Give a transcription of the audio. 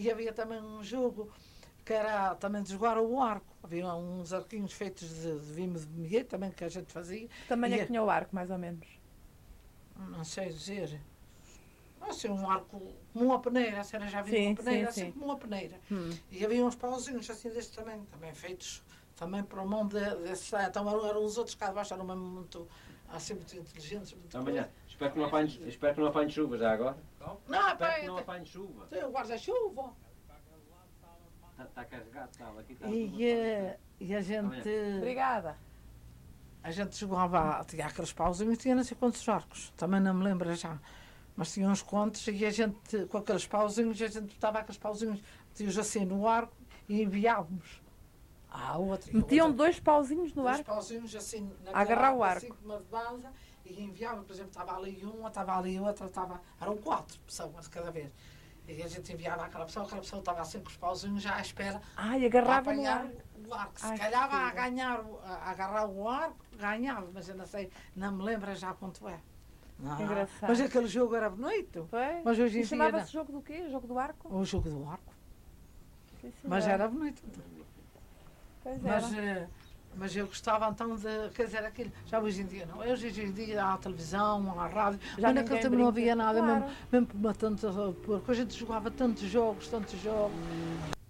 E havia também um jogo que era também de jogar o arco. Havia uns arquinhos feitos de vime de milho também que a gente fazia. Que tamanho é que tinha o arco, mais ou menos? Não sei dizer. Assim, um arco como uma peneira, a senhora já viu uma peneira, assim como uma peneira. E havia uns pauzinhos assim deste tamanho, também feitos também para a mão desse. Então eram os outros cá de baixo, eram mesmo muito, assim, muito inteligentes. Muito Amanhã, espero que não apanhe chuva já agora. Não, Espero que não apanhe chuva. Tem o guarda-chuva. Está carregado, está aqui. Está E a gente. Obrigada. A gente jogava, tinha aqueles pauzinhos e tinha não sei quantos arcos, também não me lembro já. Mas tinha uns contos e a gente, com aqueles pauzinhos, a gente botava aqueles pauzinhos, metíamos assim no arco e enviávamos à outra. Metiam 2 pauzinhos no arco? 2 pauzinhos assim, a agarrar o arco. Assim, uma de base, e enviávamos, por exemplo, estava ali uma, estava ali outra, eram 4 pessoas cada vez. E a gente enviava aquela pessoa estava assim com os pauzinhos já à espera. E agarrava no arco. O arco. Se calhar a agarrar o arco, ganhava, mas eu não sei, não me lembro já quanto é. Engraçado. Mas aquele jogo era bonito. Foi? Mas hoje em dia. Chamava-se jogo do quê? Jogo do arco? O jogo do arco. Sim, mas era bonito. Pois mas eu gostava então de. Quer dizer, aquilo. Já hoje em dia não. Hoje em dia há a televisão, há a rádio. Mas naquele tempo não havia nada, claro. mesmo para tanto. Porque a gente jogava tantos jogos.